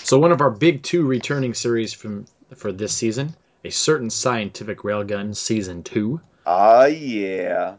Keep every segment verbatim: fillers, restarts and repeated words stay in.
So one of our big two returning series from for this season, a certain scientific railgun season two. Ah, yeah.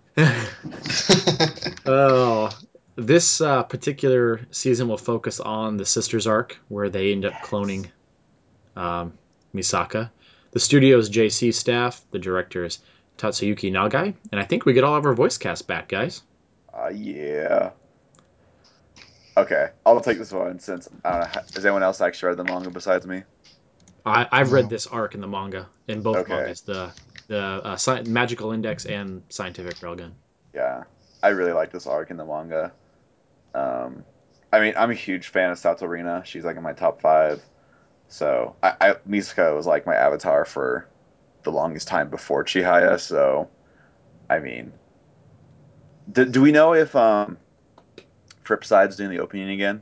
Oh, this uh, particular season will focus on the sisters arc, where they end up cloning Yes. um, Misaka. The studio's J C staff, the director is Tatsuyuki Nagai, and I think we get all of our voice cast back, guys. Ah, yeah. Okay, I'll take this one since I don't know. ha- Has anyone else actually read the manga besides me? I, I've read No. this arc in the manga, in both Okay, mangas, the the uh, sci- Magical Index and Scientific Railgun. yeah. I really like this arc in the manga. Um, I mean, I'm a huge fan of Satorina. She's like in my top five. So I, I Misaka was like my avatar for the longest time before Chihaya. So I mean, do, do we know if um Tripside's doing the opening again?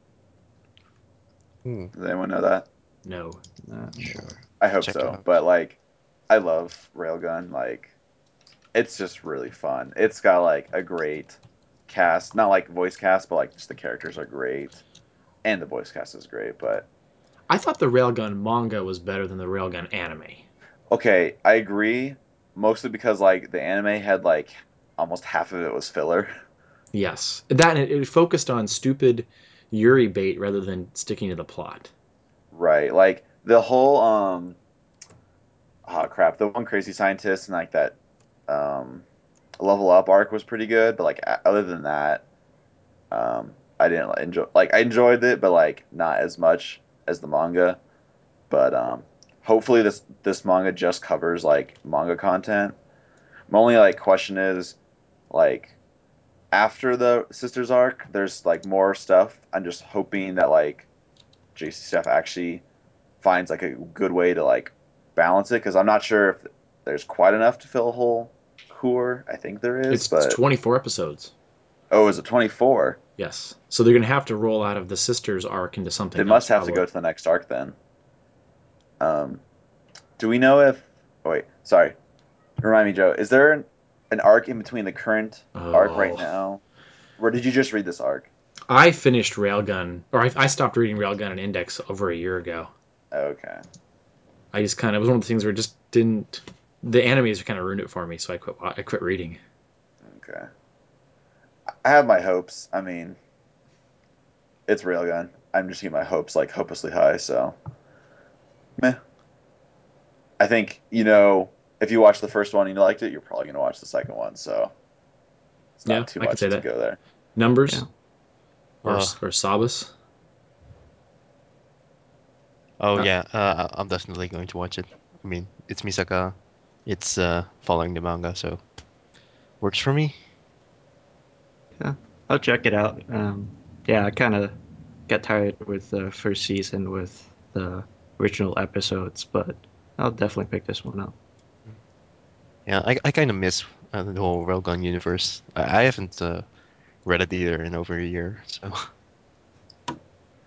Ooh, Does anyone know that? No. Not no. sure. I hope Check it so. out. But like, I love Railgun. Like, it's just really fun. It's got like a great cast, not like voice cast, but like just the characters are great, and the voice cast is great. But I thought the Railgun manga was better than the Railgun anime. okay, I agree, mostly because like the anime had like almost half of it was filler. Yes, that it, it focused on stupid Yuri bait rather than sticking to the plot. Right. Like the whole um oh crap, the one crazy scientist and like that um level up arc was pretty good, but like a- other than that, um I didn't like, enjoy like I enjoyed it, but like not as much as the manga. But um hopefully this this manga just covers like manga content. My only like question is like after the sisters arc, there's like more stuff. I'm just hoping that like J C stuff actually finds like a good way to like balance it because I'm not sure if there's quite enough to fill a whole core. I think there is, It's but twenty-four episodes. oh, is it twenty-four? Yes, so they're gonna have to roll out of the sisters arc into They something must else, have to probably. go to the next arc then. Um, do we know if? Oh wait, sorry. Remind me, Joe. Is there an, an arc in between the current arc right Oh, now, or did you just read this arc? I finished Railgun, or I, I stopped reading Railgun and Index over a year ago. Okay, I just kind of it was one of the things where it just didn't. The animes kind of ruined it for me, so I quit. I quit reading. okay. I have my hopes. I mean, it's Railgun. I'm just keeping my hopes like hopelessly high. So, meh. I think you know if you watch the first one and you liked it, you're probably gonna watch the second one. So it's Yeah, not too I could much say to that. go there. Numbers Yeah. or Uh, or Sabas. oh Uh, yeah, uh, I- I'm definitely going to watch it. I mean, it's Misaka. It's uh, following the manga, so works for me. Yeah. I'll check it out. Um, yeah, I kind of got tired with the first season with the original episodes, but I'll definitely pick this one up. Yeah, I I kind of miss uh, the whole Railgun universe. I, I haven't uh, read it either in over a year, so